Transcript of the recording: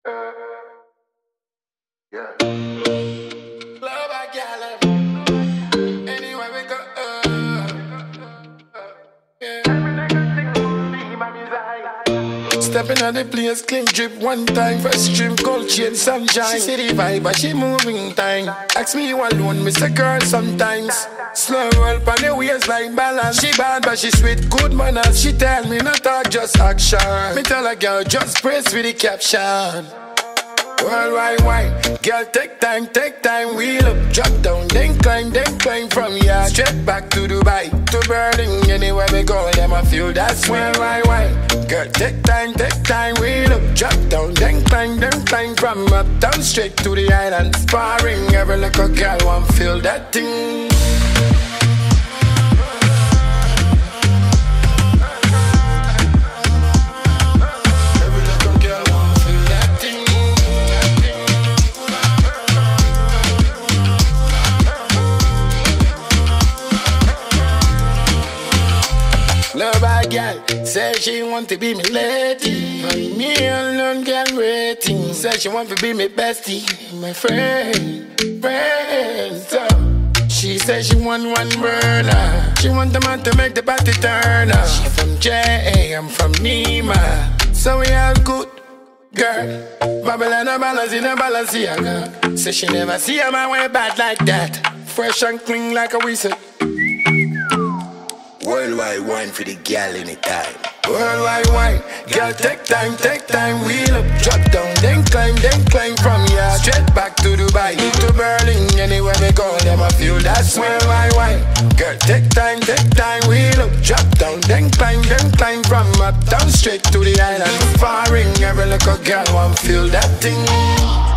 Yeah. Love I got anywhere we go. Stepping on the place, clean drip one time. First stream, cold chain, sunshine. She see the vibe, but she moving time. Ask me you alone, miss a girl sometimes. Slow roll on the waistline balance. She bad, but she sweet, good manners. She tell me not talk, just action. Me tell a girl, just press with the caption. Worldwide wine, girl take time, wheel up, drop down, then climb from here straight back to Dubai, to Berlin, anywhere we go, them I feel that's worldwide wine. Girl take time, wheel up, drop down, then climb from uptown straight to the island, sparring, every little girl want feel that thing. Love a girl, say she want to be me lady. And me alone girl waiting. Say she want to be me bestie, my friend. So she say she want one burner. She want the man to make the party turn up. She from J.A., I'm from Nima. So we all good, girl. Babylon a balance in a Balenciaga. Say she never see a man way bad like that. Fresh and clean like a whistle. Worldwide wine for the gal anytime. Worldwide wine, girl take time, wheel up, drop down, then climb from here straight back to Dubai, to Berlin, anywhere we go, them I feel that's worldwide wine. Girl take time, wheel up, drop down, then climb from uptown straight to the island, sparring, every little girl want feel that thing.